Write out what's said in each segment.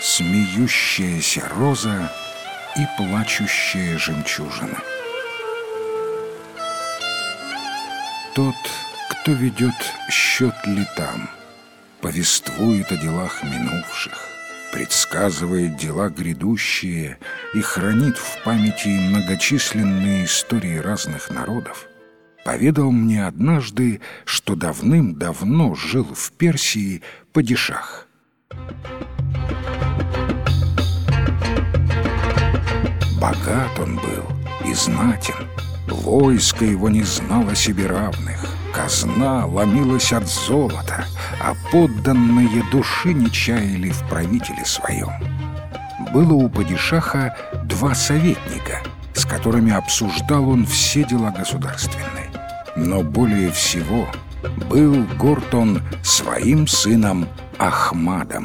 смеющаяся роза и плачущая жемчужина. Тот, кто ведет счет летам, повествует о делах минувших, предсказывает дела грядущие и хранит в памяти многочисленные истории разных народов, поведал мне однажды, что давным-давно жил в Персии падишах. Богат он был и знатен, войско его не знало себе равных, казна ломилась от золота, а подданные души не чаяли в правителе своем. Было у падишаха 2 советника, с которыми обсуждал он все дела государственные. Но более всего был горд он своим сыном Ахмадом.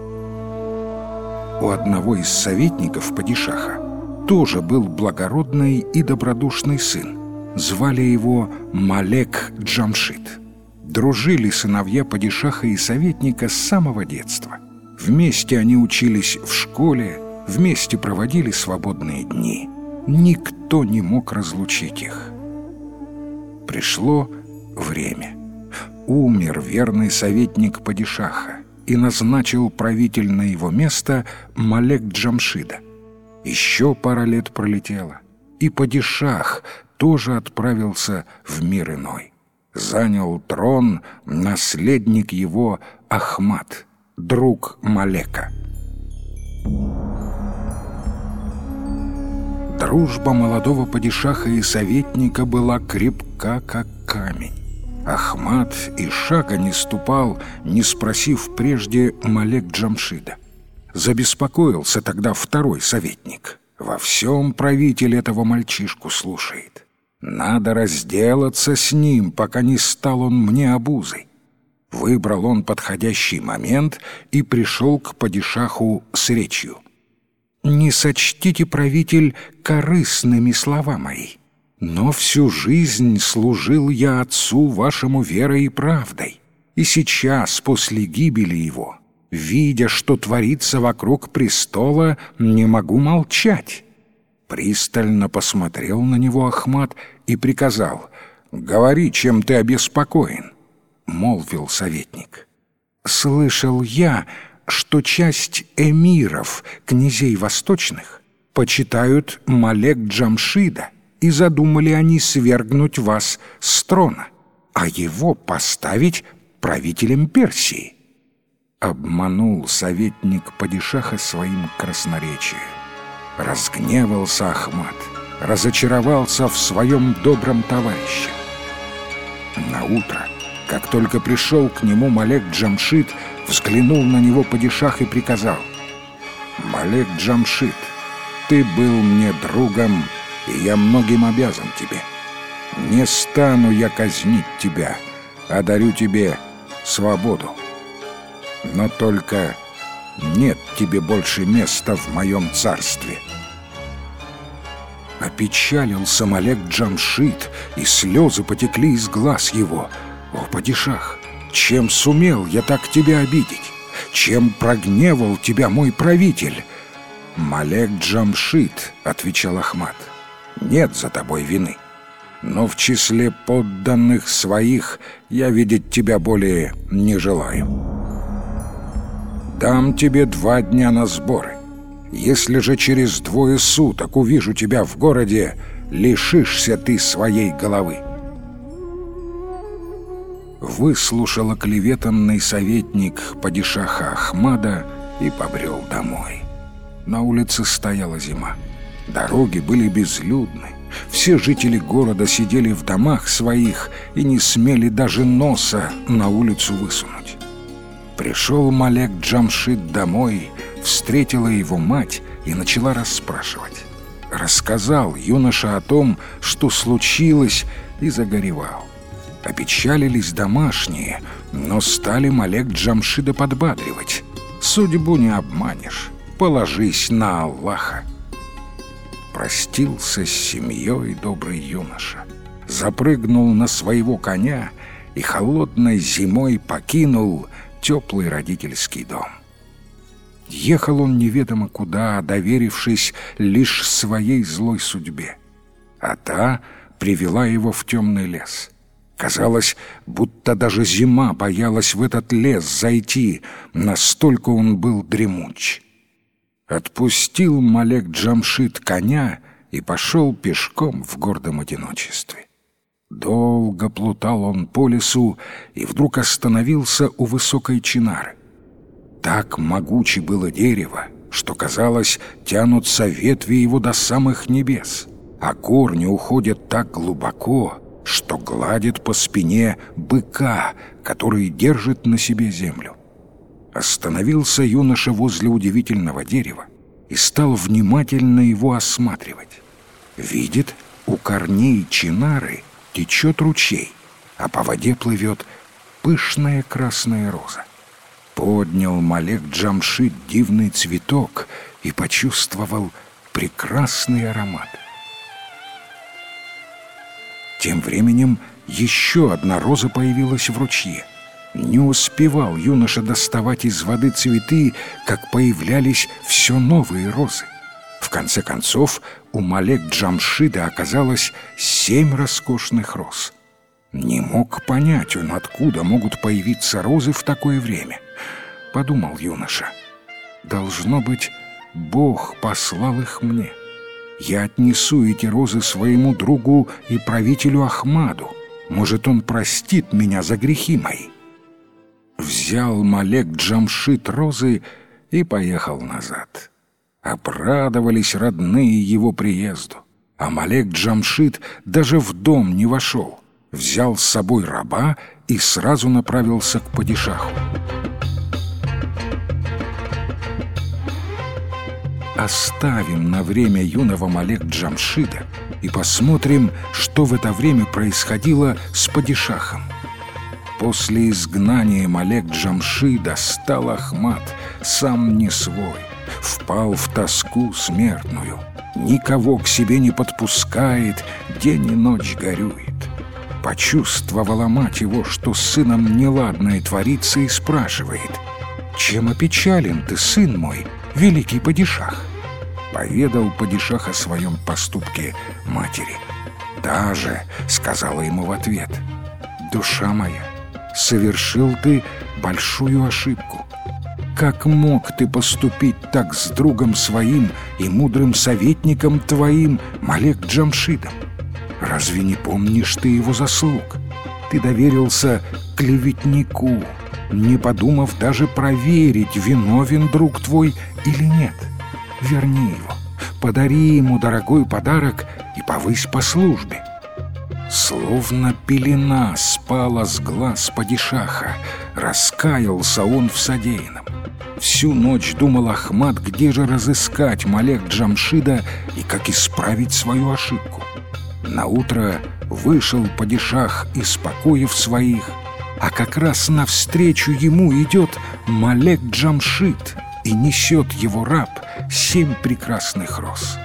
У одного из советников падишаха тоже был благородный и добродушный сын. Звали его Малек Джамшид. Дружили сыновья падишаха и советника с самого детства. Вместе они учились в школе, вместе проводили свободные дни. Никто не мог разлучить их. Пришло время. Умер верный советник падишаха и назначил правитель на его место Малек Джамшида. Еще пара лет пролетела, и падишах тоже отправился в мир иной. Занял трон наследник его Ахмад, друг Малека. Дружба молодого падишаха и советника была крепка, как камень. Ахмад и шага не ступал, не спросив прежде Малек Джамшида. Забеспокоился тогда второй советник. Во всем правитель этого мальчишку слушает. Надо разделаться с ним, пока не стал он мне обузой. Выбрал он подходящий момент и пришел к падишаху с речью. «Не сочтите, правитель, корыстными слова мои, но всю жизнь служил я отцу вашему верой и правдой, и сейчас, после гибели его, видя, что творится вокруг престола, не могу молчать». Пристально посмотрел на него Ахмад и приказал: «Говори, чем ты обеспокоен», — молвил советник. «Слышал я, что часть эмиров, князей восточных, почитают Малек Джамшида, и задумали они свергнуть вас с трона, а его поставить правителем Персии». Обманул советник падишаха своим красноречием. Разгневался Ахмад, разочаровался в своем добром товарище. Наутро, как только пришел к нему Малек Джамшид, взглянул на него падишах и приказал: «Малек Джамшид, ты был мне другом, и я многим обязан тебе. Не стану я казнить тебя, а дарю тебе свободу. Но только нет тебе больше места в моем царстве». Опечалился Малек Джамшид, и слезы потекли из глаз его. «О, падишах, чем сумел я так тебя обидеть? Чем прогневал тебя мой правитель?» «Малек Джамшид, — отвечал Ахмад, — нет за тобой вины. Но в числе подданных своих я видеть тебя более не желаю. Дам тебе 2 дня на сборы. Если же через 2 суток увижу тебя в городе, лишишься ты своей головы». Выслушал оклеветанный советник падишаха Ахмада и побрел домой. На улице стояла зима. Дороги были безлюдны. Все жители города сидели в домах своих и не смели даже носа на улицу высунуть. Пришел Малек Джамшид домой, встретила его мать и начала расспрашивать. Рассказал юноша о том, что случилось, и загоревал. Опечалились домашние, но стали Малек Джамшида подбадривать. «Судьбу не обманешь, положись на Аллаха». Простился с семьей добрый юноша, запрыгнул на своего коня и холодной зимой покинул теплый родительский дом. Ехал он неведомо куда, доверившись лишь своей злой судьбе. А та привела его в темный лес. Казалось, будто даже зима боялась в этот лес зайти, настолько он был дремуч. Отпустил Малек Джамшид коня и пошел пешком в гордом одиночестве. Долго плутал он по лесу и вдруг остановился у высокой чинары. Так могуче было дерево, что, казалось, тянутся ветви его до самых небес, а корни уходят так глубоко, что гладит по спине быка, который держит на себе землю. Остановился юноша возле удивительного дерева и стал внимательно его осматривать. Видит, у корней чинары течет ручей, а по воде плывет пышная красная роза. Поднял Малек Джамшид дивный цветок и почувствовал прекрасный аромат. Тем временем еще одна роза появилась в ручье. Не успевал юноша доставать из воды цветы, как появлялись все новые розы. В конце концов, у Малек Джамшида оказалось 7 роскошных роз. Не мог понять он, откуда могут появиться розы в такое время. Подумал юноша: должно быть, Бог послал их мне. Я отнесу эти розы своему другу и правителю Ахмаду. Может, он простит меня за грехи мои. Взял Малек Джамшид розы и поехал назад. Обрадовались родные его приезду, а Малек Джамшид даже в дом не вошел. Взял с собой раба и сразу направился к падишаху. Оставим на время юного Малек Джамшида и посмотрим, что в это время происходило с падишахом. После изгнания Малек Джамшида стал Ахмад сам не свой, впал в тоску смертную, никого к себе не подпускает, день и ночь горюет. Почувствовала мать его, что с сыном неладное творится, и спрашивает: «Чем опечален ты, сын мой, великий падишах?» Поведал падишах о своем поступке матери. Та же сказала ему в ответ: «Душа моя, совершил ты большую ошибку. Как мог ты поступить так с другом своим и мудрым советником твоим Малек Джамшидом? Разве не помнишь ты его заслуг? Ты доверился клеветнику, не подумав даже проверить, виновен друг твой или нет. Верни его, подари ему дорогой подарок и повысь по службе». Словно пелена спала с глаз падишаха, раскаялся он в содеянном. Всю ночь думал Ахмад, где же разыскать Малек Джамшида и как исправить свою ошибку. Наутро вышел падишах из покоев своих, а как раз навстречу ему идет Малек Джамшид и несет его раб 7 прекрасных роз.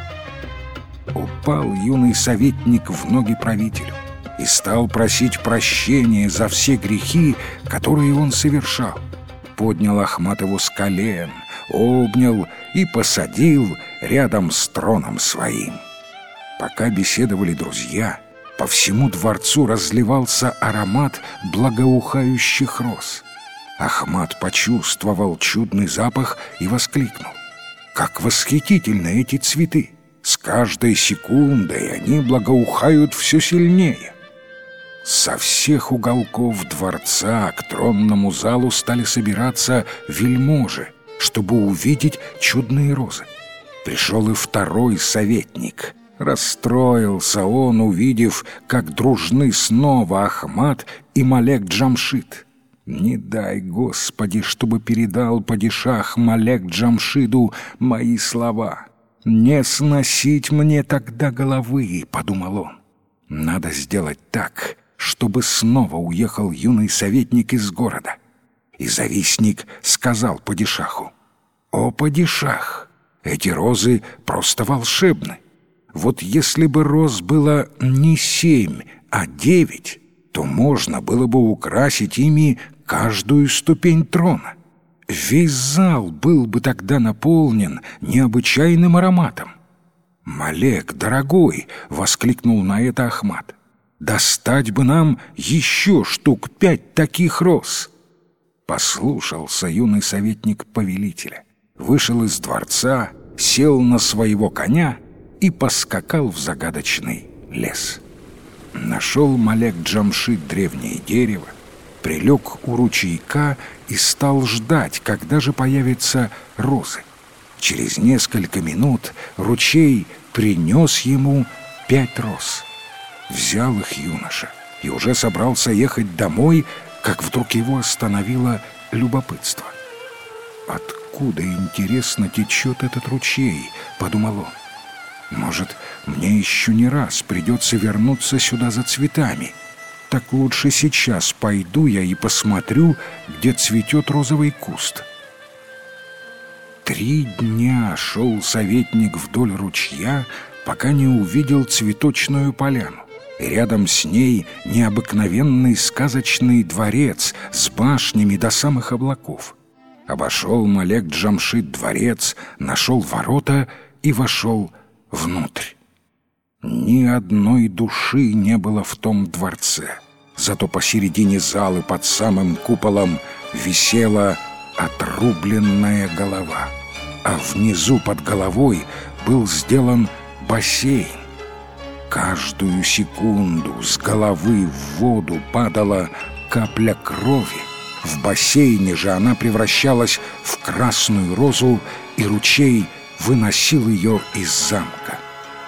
Упал юный советник в ноги правителю и стал просить прощения за все грехи, которые он совершал. Поднял Ахмад его с колен, обнял и посадил рядом с троном своим. Пока беседовали друзья, по всему дворцу разливался аромат благоухающих роз. Ахмад почувствовал чудный запах и воскликнул: «Как восхитительны эти цветы! С каждой секундой они благоухают все сильнее». Со всех уголков дворца к тронному залу стали собираться вельможи, чтобы увидеть чудные розы. Пришел и второй советник. Расстроился он, увидев, как дружны снова Ахмад и Малек Джамшид. «Не дай, Господи, чтобы передал падишах Малек Джамшиду мои слова. Не сносить мне тогда головы», — подумал он. «Надо сделать так, чтобы снова уехал юный советник из города». И завистник сказал падишаху: «О, падишах, эти розы просто волшебны. Вот если бы роз было не 7, а 9, то можно было бы украсить ими каждую ступень трона. Весь зал был бы тогда наполнен необычайным ароматом. «Малек, дорогой!» — воскликнул на это Ахмат. «Достать бы нам еще штук 5 таких роз!» Послушался юный советник повелителя, вышел из дворца, сел на своего коня и поскакал в загадочный лес. Нашел Малек Джамшид древнее дерево, прилег у ручейка и стал ждать, когда же появятся розы. Через несколько минут ручей принес ему 5 роз. Взял их юноша и уже собрался ехать домой, как вдруг его остановило любопытство. «Откуда, интересно, течет этот ручей?» — подумал он. «Может, мне еще не раз придется вернуться сюда за цветами. Так лучше сейчас пойду я и посмотрю, где цветет розовый куст». 3 дня шел советник вдоль ручья, пока не увидел цветочную поляну. И рядом с ней необыкновенный сказочный дворец с башнями до самых облаков. Обошел Малек Джамшид дворец, нашел ворота и вошел внутрь. Ни одной души не было в том дворце, зато посередине залы под самым куполом висела отрубленная голова, а внизу под головой был сделан бассейн. Каждую секунду с головы в воду падала капля крови. В бассейне же она превращалась в красную розу, и ручей выносил ее из замка.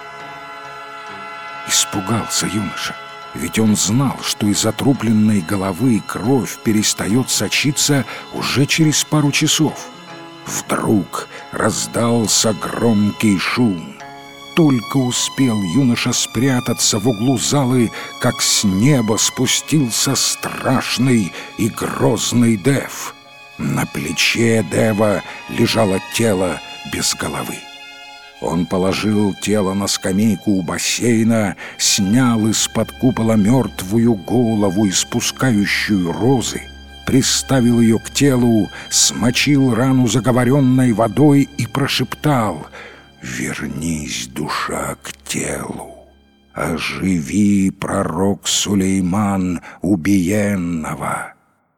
Испугался юноша, ведь он знал, что из отрубленной головы кровь перестает сочиться уже через пару часов. Вдруг раздался громкий шум. Только успел юноша спрятаться в углу залы, как с неба спустился страшный и грозный Дев. На плече Дева лежало тело без головы. Он положил тело на скамейку у бассейна, снял из-под купола мертвую голову, испускающую розы, приставил ее к телу, смочил рану заговоренной водой и прошептал: «Вернись, душа, к телу, оживи, пророк Сулейман убиенного».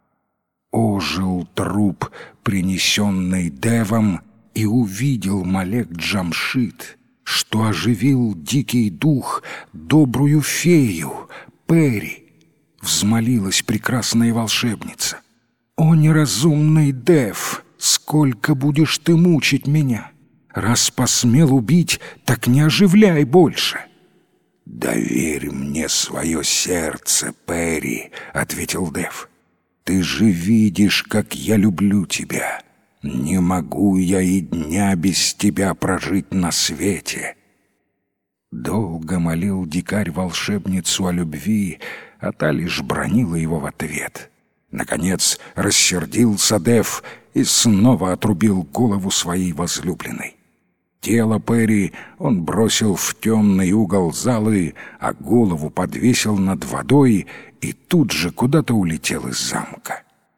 Ожил труп, принесенный Девом, и увидел Малек Джамшид, что оживил дикий дух добрую фею Пери. Взмолилась прекрасная волшебница: «О, неразумный Дев, сколько будешь ты мучить меня? Раз посмел убить, так не оживляй больше». «Доверь мне свое сердце, Пери», — ответил Дев. «Ты же видишь, как я люблю тебя. Не могу я и дня без тебя прожить на свете». Долго молил дикарь волшебницу о любви, а та лишь бранила его в ответ. Наконец рассердился Дев и снова отрубил голову своей возлюбленной. Тело Пери он бросил в темный угол залы, а голову подвесил над водой и тут же куда-то улетел из замка.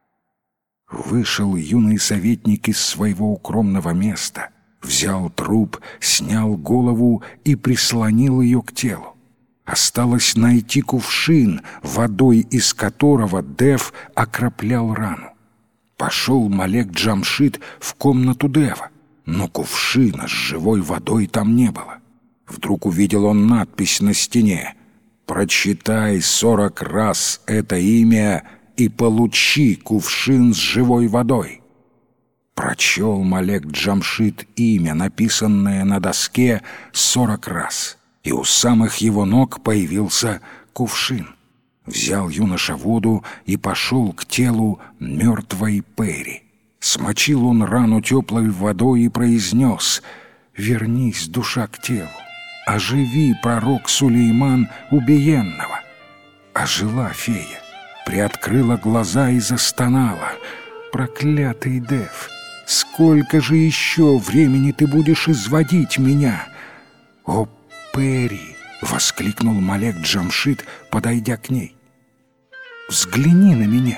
Вышел юный советник из своего укромного места, взял труп, снял голову и прислонил ее к телу. Осталось найти кувшин, водой из которого Дев окроплял рану. Пошел Малек Джамшид в комнату Дева, но кувшина с живой водой там не было. Вдруг увидел он надпись на стене: «Прочитай 40 раз это имя и получи кувшин с живой водой». Прочел Малек Джамшид имя, написанное на доске, 40 раз, и у самых его ног появился кувшин. Взял юноша воду и пошел к телу мертвой Пери. Смочил он рану теплой водой и произнес: «Вернись, душа, к телу, оживи, пророк Сулейман убиенного». Ожила фея, приоткрыла глаза и застонала: «Проклятый Дев, сколько же еще времени ты будешь изводить меня?» «О, Пери!» — воскликнул Малек Джамшид, подойдя к ней. «Взгляни на меня.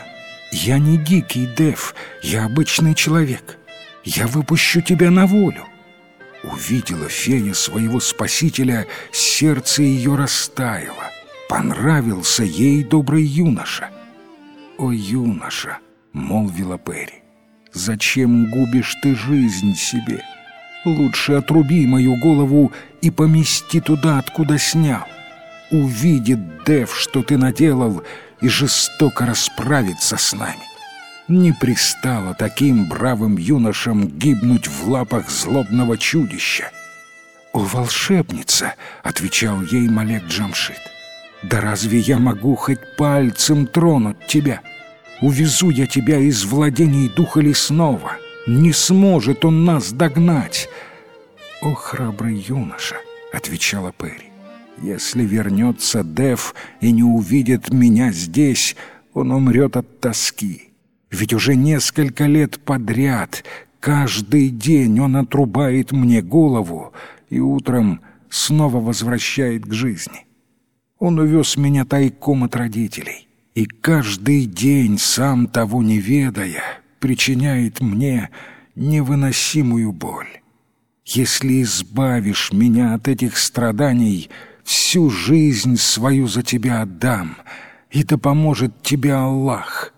Я не дикий Дев, я обычный человек. Я выпущу тебя на волю». Увидела фея своего спасителя, сердце ее растаяло. Понравился ей добрый юноша. «О, юноша!» — молвила Пери. «Зачем губишь ты жизнь себе? Лучше отруби мою голову и помести туда, откуда снял. Увидит Дев, что ты наделал, и жестоко расправится с нами. Не пристало таким бравым юношам гибнуть в лапах злобного чудища». «О, волшебница!» — отвечал ей Малек Джамшид. «Да разве я могу хоть пальцем тронуть тебя? Увезу я тебя из владений духа лесного. Не сможет он нас догнать». «О, храбрый юноша!» — отвечала Пери. «Если вернется Дев и не увидит меня здесь, он умрет от тоски. Ведь уже несколько лет подряд каждый день он отрубает мне голову и утром снова возвращает к жизни. Он увез меня тайком от родителей, и каждый день, сам того не ведая, причиняет мне невыносимую боль. Если избавишь меня от этих страданий, всю жизнь свою за тебя отдам, и да поможет тебе Аллах».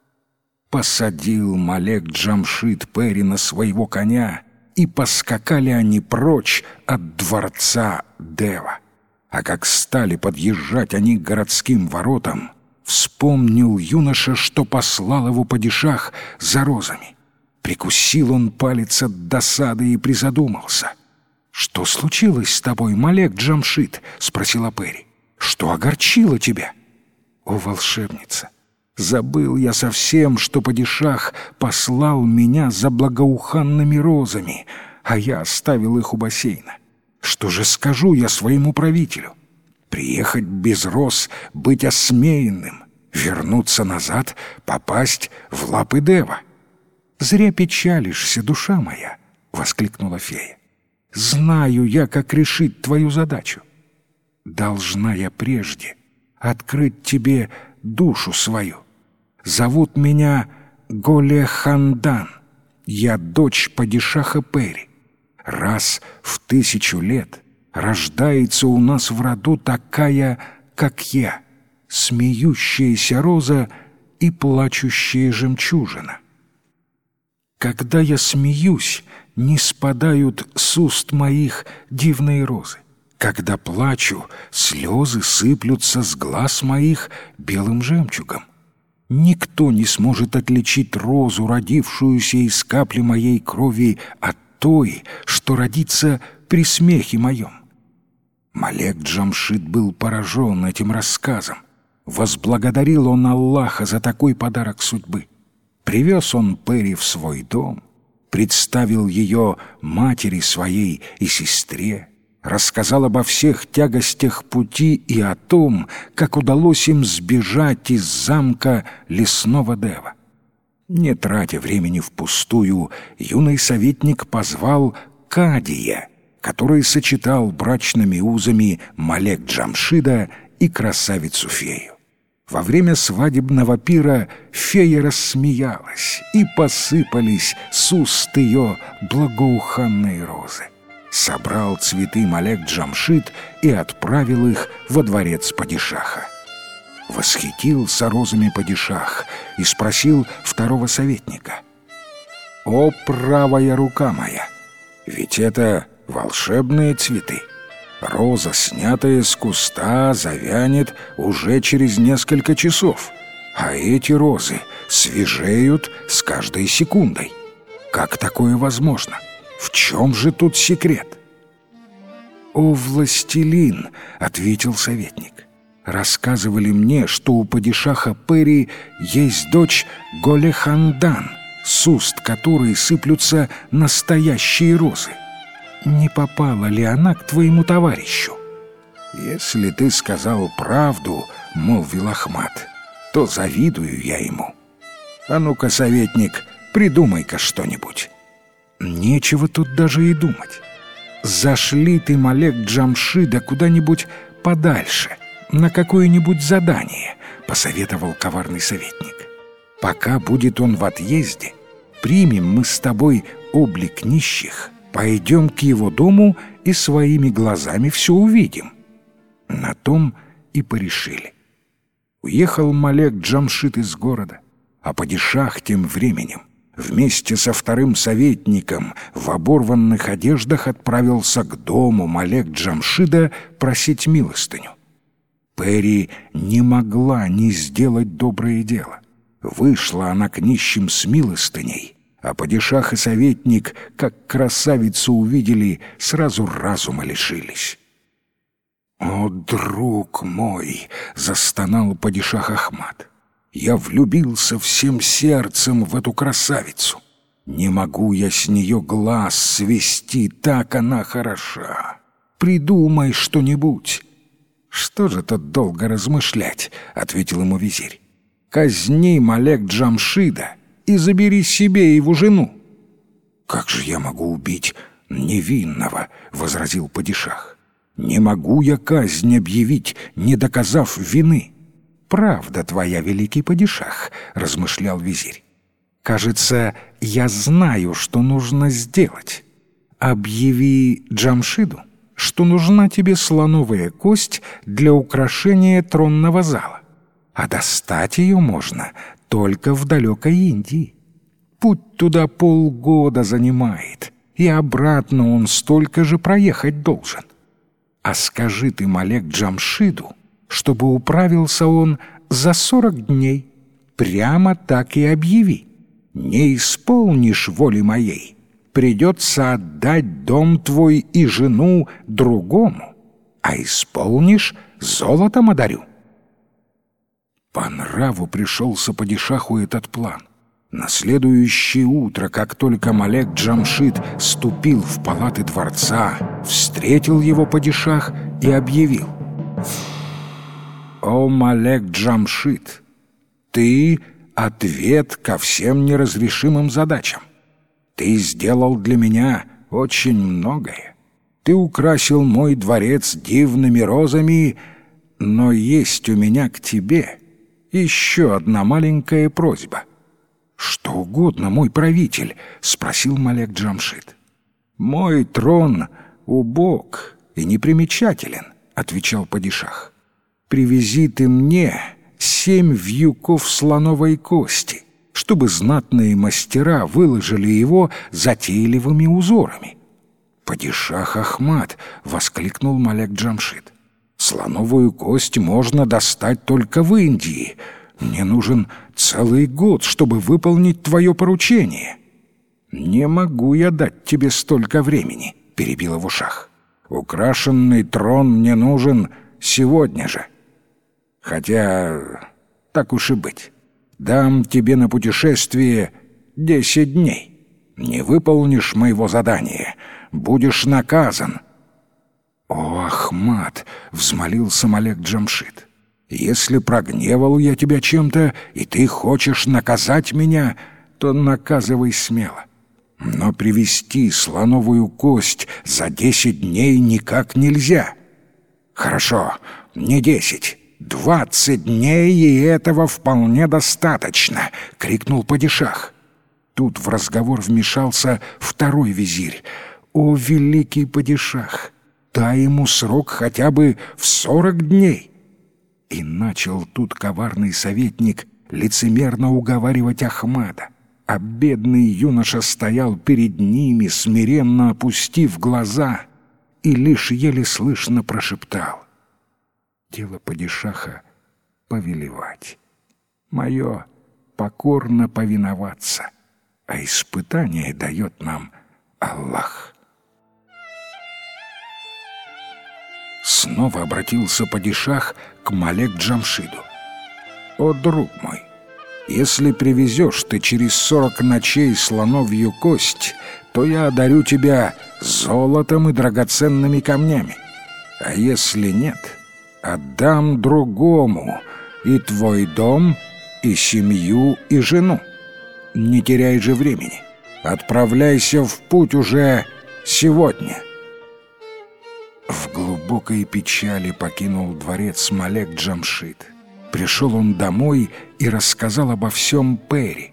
Посадил Малек Джамшид Пери на своего коня, и поскакали они прочь от дворца Дева. А как стали подъезжать они к городским воротам, вспомнил юноша, что послал его падишах за розами. Прикусил он палец от досады и призадумался. «Что случилось с тобой, Малек Джамшид?» — спросила Пери. «Что огорчило тебя?» «О, волшебница! Забыл я совсем, что падишах послал меня за благоуханными розами, а я оставил их у бассейна. Что же скажу я своему правителю? Приехать без роз, быть осмеянным, вернуться назад, попасть в лапы Дева?» «Зря печалишься, душа моя!» — воскликнула фея. «Знаю я, как решить твою задачу. Должна я прежде открыть тебе душу свою. Зовут меня Голе-Хандан. Я дочь падишаха Пери. Раз в 1000 лет рождается у нас в роду такая, как я, смеющаяся роза и плачущая жемчужина. Когда я смеюсь, не спадают с уст моих дивные розы. Когда плачу, слезы сыплются с глаз моих белым жемчугом. Никто не сможет отличить розу, родившуюся из капли моей крови, от той, что родится при смехе моем». Малек Джамшид был поражен этим рассказом. Возблагодарил он Аллаха за такой подарок судьбы. Привез он Пери в свой дом, представил ее матери своей и сестре, рассказал обо всех тягостях пути и о том, как удалось им сбежать из замка лесного Дева. Не тратя времени впустую, юный советник позвал Кадия, который сочетал брачными узами Малек Джамшида и красавицу-фею. Во время свадебного пира фея рассмеялась, и посыпались с уст ее благоуханные розы. Собрал цветы Малек Джамшид и отправил их во дворец падишаха. Восхитился розами падишах и спросил второго советника: «О, правая рука моя, ведь это волшебные цветы. Роза, снятая с куста, завянет уже через несколько часов, а эти розы свежеют с каждой секундой. Как такое возможно? В чем же тут секрет?» «О, властелин!» — ответил советник. «Рассказывали мне, что у падишаха Пери есть дочь Голе-Хандан, с уст которой сыплются настоящие розы. Не попала ли она к твоему товарищу?» «Если ты сказал правду, — молвил Ахмат, — то завидую я ему. А ну-ка, советник, придумай-ка что-нибудь». «Нечего тут даже и думать. Зашли ты, Малек Джамшида, куда-нибудь подальше, на какое-нибудь задание», — посоветовал коварный советник. Пока будет он в отъезде, примем мы с тобой облик нищих, пойдем к его дому и своими глазами все увидим». На том и порешили. Уехал Малек Джамшид из города, а падишах тем временем вместе со вторым советником в оборванных одеждах отправился к дому Малек Джамшида просить милостыню. Пери не могла не сделать доброе дело. Вышла она к нищим с милостыней, а падишах и советник, как красавицу увидели, сразу разума лишились. «О, друг мой!» — застонал падишах Ахмад. «Я влюбился всем сердцем в эту красавицу. Не могу я с нее глаз свести, так она хороша. Придумай что-нибудь». «Что же тут долго размышлять?» — ответил ему визирь. «Казни Малек Джамшида и забери себе его жену». «Как же я могу убить невинного?» — возразил падишах. «Не могу я казнь объявить, не доказав вины». «Правда твоя, великий падишах», — размышлял визирь. «Кажется, я знаю, что нужно сделать. Объяви Джамшиду, что нужна тебе слоновая кость для украшения тронного зала, а достать ее можно только в далекой Индии. Путь туда полгода занимает, и обратно он столько же проехать должен. А скажи ты Малек Джамшиду, чтобы управился он за 40 дней. Прямо так и объяви. Не исполнишь воли моей, придется отдать дом твой и жену другому, а исполнишь, золотом одарю». По нраву пришелся падишаху этот план. На следующее утро, как только Малек Джамшид ступил в палаты дворца, встретил его падишах и объявил: «О, Малек Джамшид, ты — ответ ко всем неразрешимым задачам. Ты сделал для меня очень многое. Ты украсил мой дворец дивными розами, но есть у меня к тебе еще одна маленькая просьба». «Что угодно, мой правитель», — спросил Малек Джамшид. «Мой трон убог и непримечателен», — отвечал падишах. «Привези ты мне 7 вьюков слоновой кости, чтобы знатные мастера выложили его затейливыми узорами». «Падишах Ахмад!» — воскликнул Малек Джамшид. «Слоновую кость можно достать только в Индии. Мне нужен целый год, чтобы выполнить твое поручение». «Не могу я дать тебе столько времени», — перебил его шах. «Украшенный трон мне нужен сегодня же. Хотя, так уж и быть, дам тебе на путешествие 10 дней. Не выполнишь моего задания, будешь наказан». «О, Ахмад!» — взмолился Малек Джамшид. «Если прогневал я тебя чем-то, и ты хочешь наказать меня, то наказывай смело. Но привести слоновую кость за 10 дней никак нельзя». «Хорошо, не 10, 20 дней, и этого вполне достаточно!» — крикнул падишах. Тут в разговор вмешался второй визирь. «О, великий падишах, дай ему срок хотя бы в 40 дней!» И начал тут коварный советник лицемерно уговаривать Ахмада, а бедный юноша стоял перед ними, смиренно опустив глаза, и лишь еле слышно прошептал: «Дело падишаха — повелевать, мое — покорно повиноваться, а испытание дает нам Аллах». Снова обратился падишах к Малек Джамшиду. «О, друг мой, если привезешь ты через 40 ночей слоновью кость, то я одарю тебя золотом и драгоценными камнями. А если нет, отдам другому и твой дом, и семью, и жену. Не теряй же времени. Отправляйся в путь уже сегодня». В глубокой печали покинул дворец Малек Джамшид пришел он домой и рассказал обо всем Пери.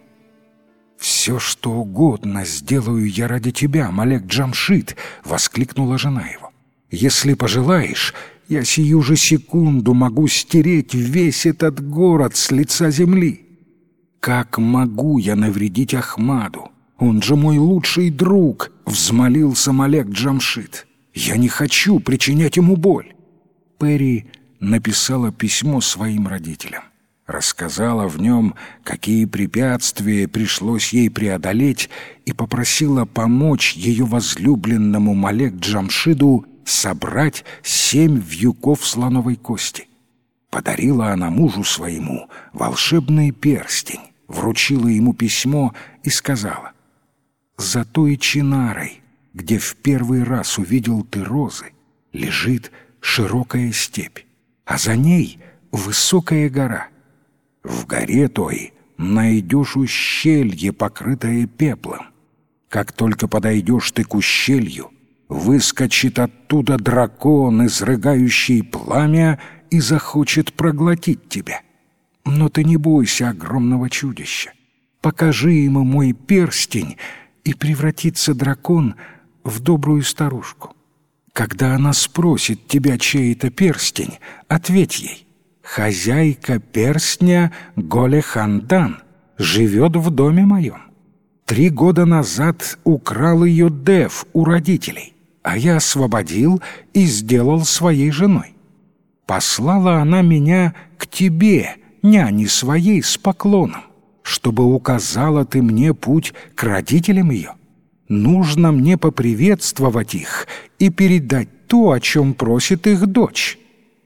«Все, что угодно сделаю я ради тебя, Малек Джамшид!» — воскликнула жена его. «Если пожелаешь, я сию же секунду могу стереть весь этот город с лица земли. Как могу я навредить Ахмаду? Он же мой лучший друг!» — взмолился Малек Джамшид. «Я не хочу причинять ему боль!» Пери написала письмо своим родителям. Рассказала в нем, какие препятствия пришлось ей преодолеть, и попросила помочь ее возлюбленному Малек Джамшиду собрать 7 вьюков слоновой кости. Подарила она мужу своему волшебный перстень, вручила ему письмо и сказала: «За той чинарой, где в первый раз увидел ты розы, лежит широкая степь, а за ней высокая гора. В горе той найдешь ущелье, покрытое пеплом. Как только подойдешь ты к ущелью, выскочит оттуда дракон, изрыгающий пламя, и захочет проглотить тебя. Но ты не бойся огромного чудища. Покажи ему мой перстень, и превратится дракон в добрую старушку. Когда она спросит тебя, чей это перстень, ответь ей: хозяйка перстня Голе-Хандан живет в доме моем. 3 года назад украл ее Дев у родителей, а я освободил и сделал своей женой. Послала она меня к тебе, няне своей, с поклоном, чтобы указала ты мне путь к родителям ее. Нужно мне поприветствовать их и передать то, о чем просит их дочь».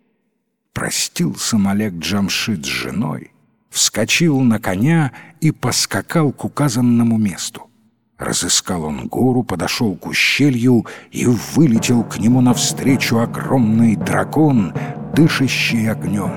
Простился Малек Джамшид с женой, вскочил на коня и поскакал к указанному месту. Разыскал он гору, подошел к ущелью, и вылетел к нему навстречу огромный дракон, дышащий огнем.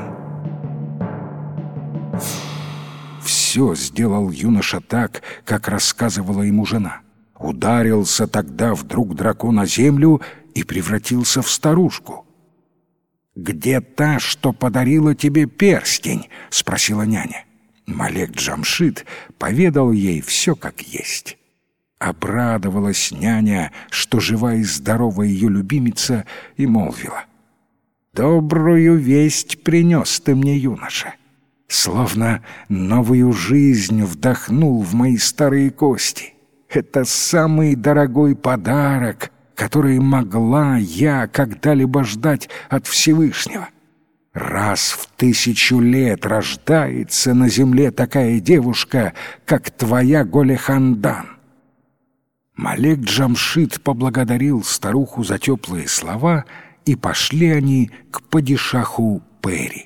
Все сделал юноша так, как рассказывала ему жена. Ударился тогда вдруг дракон о землю и превратился в старушку. «Где та, что подарила тебе перстень?» — спросила няня. Малек Джамшид поведал ей все как есть. Обрадовалась няня, что жива и здорова ее любимица, и молвила: «Добрую весть принес ты мне, юноша. Словно новую жизнь вдохнул в мои старые кости. Это самый дорогой подарок, который могла я когда-либо ждать от Всевышнего. Раз в 1000 лет рождается на земле такая девушка, как твоя Голе-Хандан». Малек Джамшид поблагодарил старуху за теплые слова, и пошли они к падишаху Пери.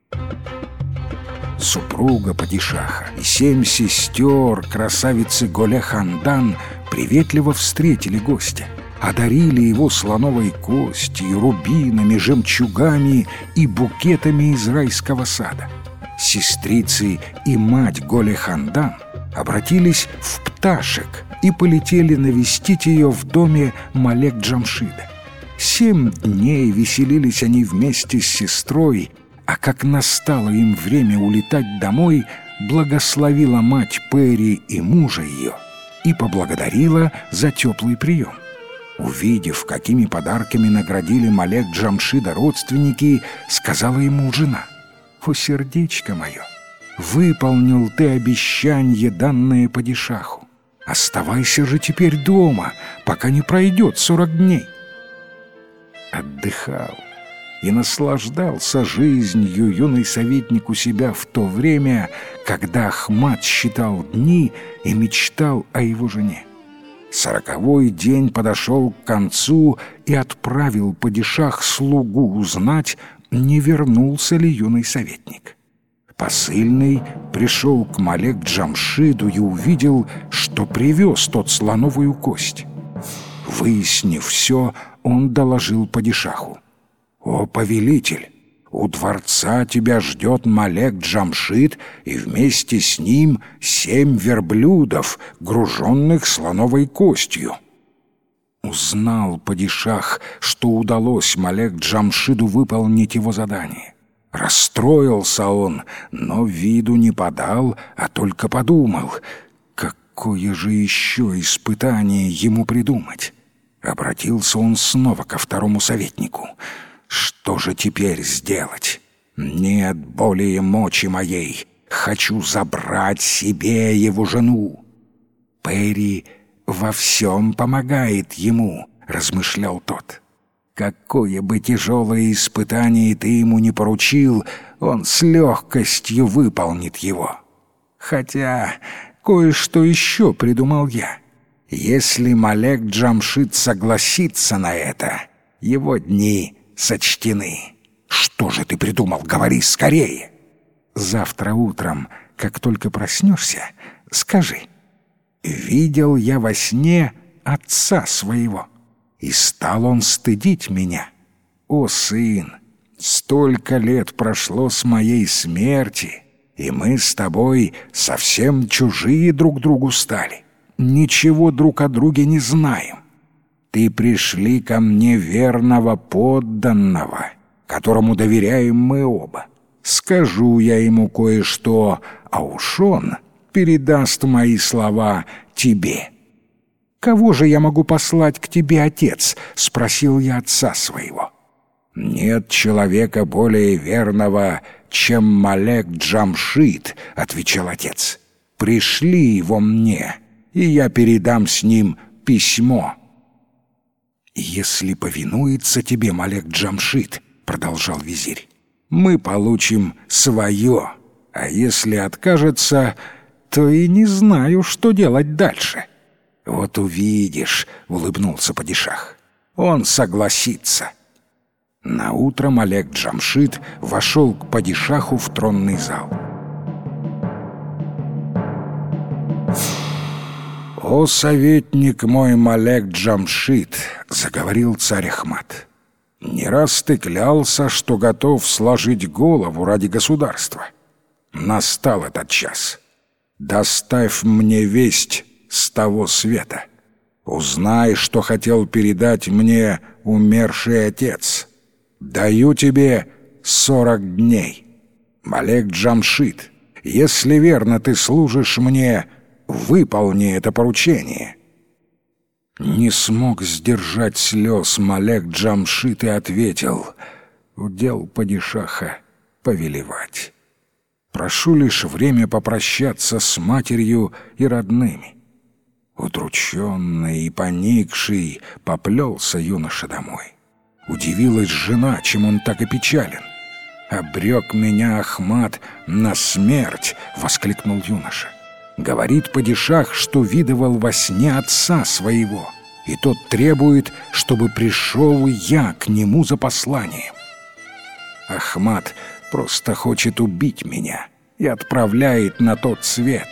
Супруга падишаха и 7 сестер красавицы Голе-Хандан приветливо встретили гостя, одарили его слоновой костью, рубинами, жемчугами и букетами из райского сада. Сестрицы и мать Голе-Хандан обратились в пташек и полетели навестить ее в доме Малек Джамшида. 7 дней веселились они вместе с сестрой, а как настало им время улетать домой, благословила мать Пери и мужа ее и поблагодарила за теплый прием. Увидев, какими подарками наградили Малек Джамшида родственники, сказала ему жена: «О, сердечко мое, выполнил ты обещание, данное падишаху. Оставайся же теперь дома, пока не пройдет 40 дней». Отдыхал и наслаждался жизнью юный советник у себя в то время, когда Ахмад считал дни и мечтал о его жене. 40-й день подошел к концу, и отправил падишах слугу узнать, не вернулся ли юный советник. Посыльный пришел к Малек Джамшиду и увидел, что привез тот слоновую кость. Выяснив все, он доложил падишаху: «О, повелитель, у дворца тебя ждет Малек Джамшид, и вместе с ним 7 верблюдов, груженных слоновой костью». Узнал падишах, что удалось Малек Джамшиду выполнить его задание. Расстроился он, но виду не подал, а только подумал, какое же еще испытание ему придумать. Обратился он снова ко второму советнику. «Что же теперь сделать? Нет более мочи моей. Хочу забрать себе его жену». «Перри во всем помогает ему», — размышлял тот. «Какое бы тяжелое испытание ты ему не поручил, он с легкостью выполнит его. Хотя кое-что еще придумал я. Если Малек Джамшид согласится на это, его дни сочтены». «Что же ты придумал? Говори скорее!» «Завтра утром, как только проснешься, скажи: видел я во сне отца своего, и стал он стыдить меня. О, сын, столько лет прошло с моей смерти, и мы с тобой совсем чужие друг другу стали, ничего друг о друге не знаем. Ты пришли ко мне верного подданного, которому доверяем мы оба. Скажу я ему кое-что, а уж он передаст мои слова тебе». «Кого же я могу послать к тебе, отец?» — спросил я отца своего. «Нет человека более верного, чем Малек Джамшид», — отвечал отец. «Пришли его мне, и я передам с ним письмо». «Если повинуется тебе Малек Джамшид, — продолжал визирь, — мы получим свое, а если откажется, то и не знаю, что делать дальше». «Вот увидишь, — улыбнулся падишах, — он согласится». Наутро Малек Джамшид вошел к падишаху в тронный зал. «О, советник мой Малек Джамшид, — заговорил царь Ахмат, — не раз ты клялся, что готов сложить голову ради государства. Настал этот час. Доставь мне весть с того света. Узнай, что хотел передать мне умерший отец. Даю тебе 40 дней. Малек Джамшид, если верно ты служишь мне, выполни это поручение». Не смог сдержать слез Малек Джамшид и ответил: «Удел падишаха повелевать. Прошу лишь время попрощаться с матерью и родными». Удрученный и поникший поплелся юноша домой. Удивилась жена, чем он так опечален. «Обрек меня Ахмат на смерть!» — воскликнул юноша. «Говорит падишах, что видывал во сне отца своего, и тот требует, чтобы пришел я к нему за посланием. Ахмат просто хочет убить меня и отправляет на тот свет».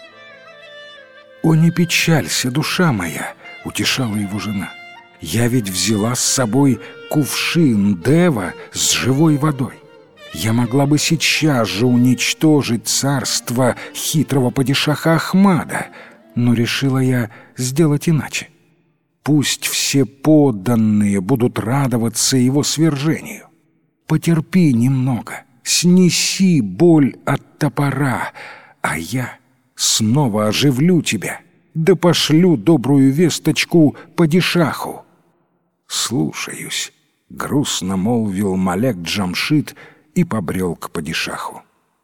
«О, не печалься, душа моя!» — утешала его жена. «Я ведь взяла с собой кувшин дева с живой водой. Я могла бы сейчас же уничтожить царство хитрого падишаха Ахмада, но решила я сделать иначе. Пусть все подданные будут радоваться его свержению. Потерпи немного, снеси боль от топора, а я снова оживлю тебя, да пошлю добрую весточку падишаху». «Слушаюсь», — грустно молвил Малек Джамшид и побрел к падишаху.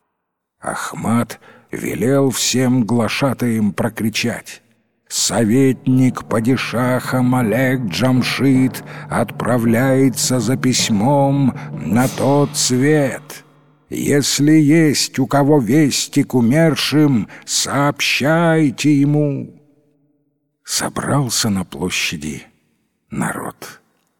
Ахмат велел всем глашатаям прокричать: «Советник падишаха Малек Джамшид отправляется за письмом на тот свет. Если есть у кого вести к умершим, сообщайте ему». Собрался на площади народ.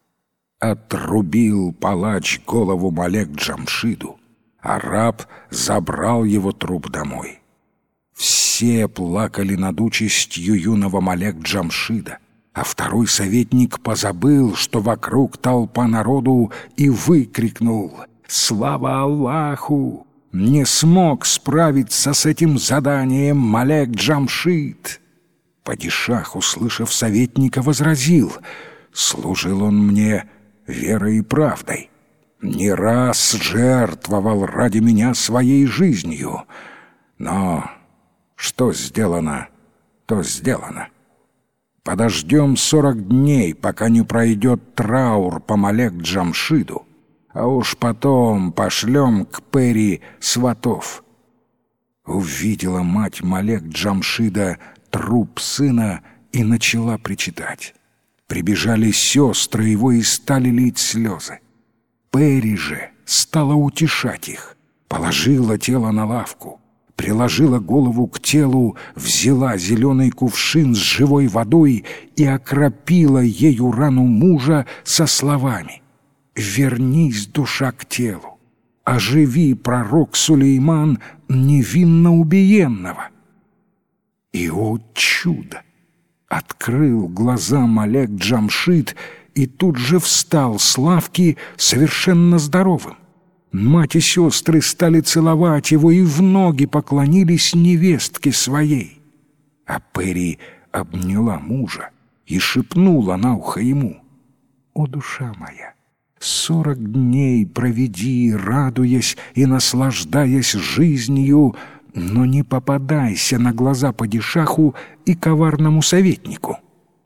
Отрубил палач голову Малек Джамшиду, а раб забрал его труп домой. Все плакали над участью юного Малек Джамшида, а второй советник позабыл, что вокруг толпа народу, и выкрикнул: «Слава Аллаху! Не смог справиться с этим заданием Малек Джамшид!» Падишах, услышав советника, возразил: «Служил он мне верой и правдой. не раз жертвовал ради меня своей жизнью. Но что сделано, то сделано. Подождем 40 дней, пока не пройдет траур по Малек-Джамшиду, а уж потом пошлем к Пери сватов». Увидела мать Малек-Джамшида труп сына и начала причитать. Прибежали сестры его и стали лить слезы. Пери же стала утешать их, положила тело на лавку, приложила голову к телу, взяла зеленый кувшин с живой водой и окропила ею рану мужа со словами: «Вернись, душа, к телу, оживи, пророк Сулейман, невинно убиенного». И, о чудо! Открыл глаза Малек-Джамшид и тут же встал с лавки совершенно здоровым. Мать и сестры стали целовать его и в ноги поклонились невестке своей. А Пери обняла мужа и шепнула на ухо ему: «О, душа моя, 40 дней проведи, радуясь и наслаждаясь жизнью, но не попадайся на глаза падишаху и коварному советнику».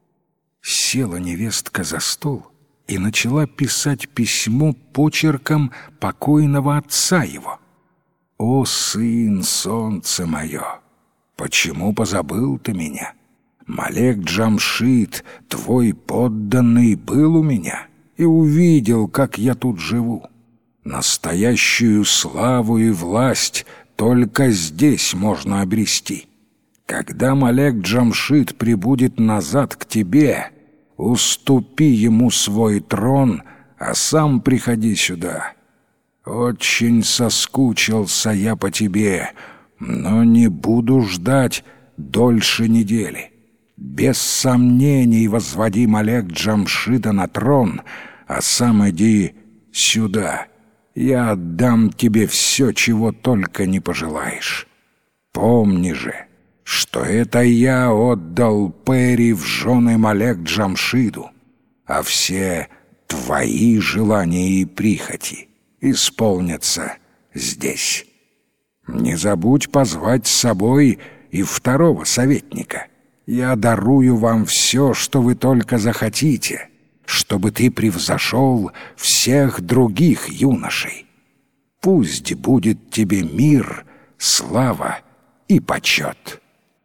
Села невестка за стол и начала писать письмо почерком покойного отца его. «О, сын, солнце мое, почему позабыл ты меня? Малек-Джамшид, твой подданный, был у меня и увидел, как я тут живу. Настоящую славу и власть только здесь можно обрести. Когда Малек-Джамшид прибудет назад к тебе, уступи ему свой трон, а сам приходи сюда. Очень соскучился я по тебе, но не буду ждать дольше недели. Без сомнений возводи Малек-Джамшида на трон, а сам иди сюда. Я отдам тебе все, чего только не пожелаешь. Помни же, что это я отдал Пери в жены Малек-Джамшиду, а все твои желания и прихоти исполнятся здесь. Не забудь позвать с собой и второго советника. Я дарую вам все, что вы только захотите, чтобы ты превзошел всех других юношей. Пусть будет тебе мир, слава и почет».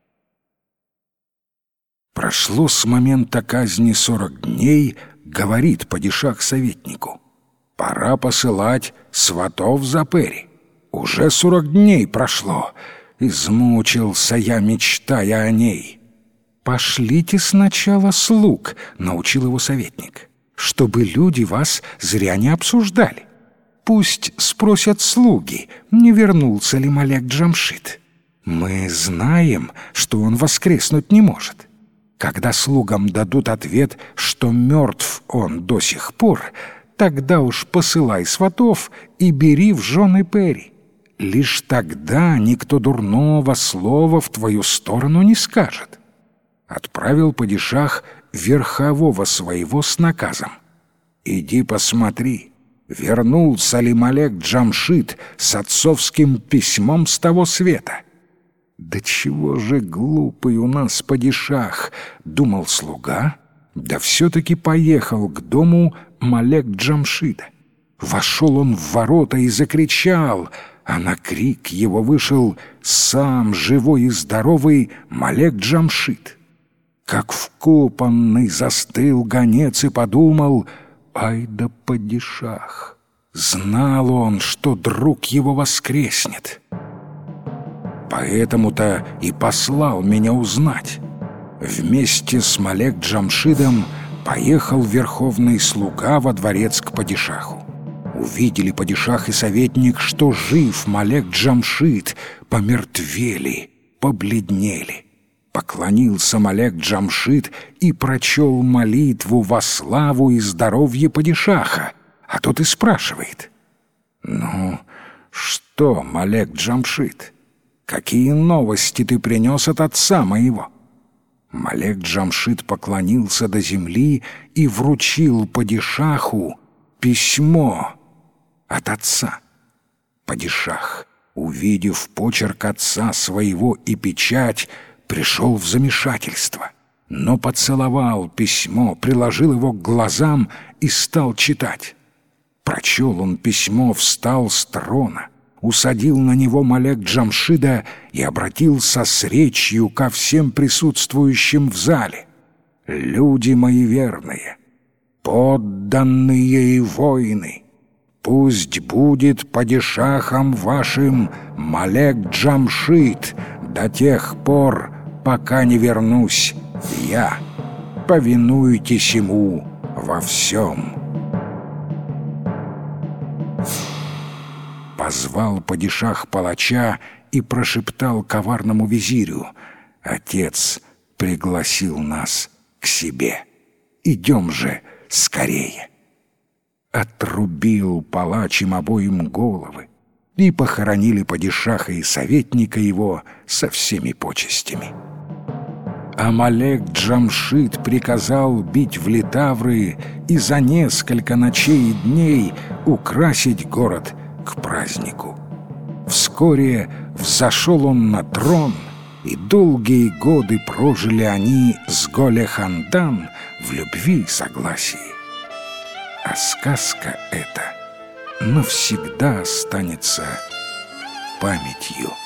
Прошло с момента казни 40 дней, говорит падишах советнику: «Пора посылать сватов за Пери. Уже 40 дней прошло, измучился я, мечтая о ней». «Пошлите сначала слуг», — научил его советник, «чтобы люди вас зря не обсуждали. Пусть спросят слуги, не вернулся ли Малек-Джамшид. Мы знаем, что он воскреснуть не может. Когда слугам дадут ответ, что мертв он до сих пор, тогда уж посылай сватов и бери в жены Пери. Лишь тогда никто дурного слова в твою сторону не скажет». Отправил падишах верхового своего с наказом: «Иди посмотри, вернулся ли Малек-Джамшид с отцовским письмом с того света». «Да чего же глупый у нас падишах!» — думал слуга, да все-таки поехал к дому Малек-Джамшида. Вошел он в ворота и закричал, а на крик его вышел сам живой и здоровый Малек-Джамшид. Как вкопанный застыл гонец и подумал: «Ай да падишах! Знал он, что друг его воскреснет. Поэтому-то и послал меня узнать». Вместе с Малек-Джамшидом поехал верховный слуга во дворец к падишаху. Увидели падишах и советник, что жив Малек-Джамшид, помертвели, побледнели. Поклонился Малек-Джамшид и прочел молитву во славу и здоровье падишаха, а тот и спрашивает: «Ну, что, Малек-Джамшид, какие новости ты принес от отца моего?» Малек-Джамшид поклонился до земли и вручил падишаху письмо, от отца. Падишах, увидев почерк отца своего и печать, пришел в замешательство, но поцеловал письмо, приложил его к глазам и стал читать. Прочел он письмо, встал с трона, усадил на него Малек-Джамшида и обратился с речью ко всем присутствующим в зале. «Люди мои верные, подданные и воины, пусть будет падишахом вашим Малек-Джамшид до тех пор, пока не вернусь я. Повинуйтесь ему во всем». Позвал падишах палача и прошептал коварному визирю: «Отец пригласил нас к себе. Идем же скорее». Отрубил палач им обоим головы и похоронили падишаха и советника его со всеми почестями. А Малек-Джамшид приказал бить в литавры и за несколько ночей и дней украсить город к празднику. Вскоре взошел он на трон, и долгие годы прожили они с Голе-Хандан в любви и согласии. А сказка эта навсегда останется памятью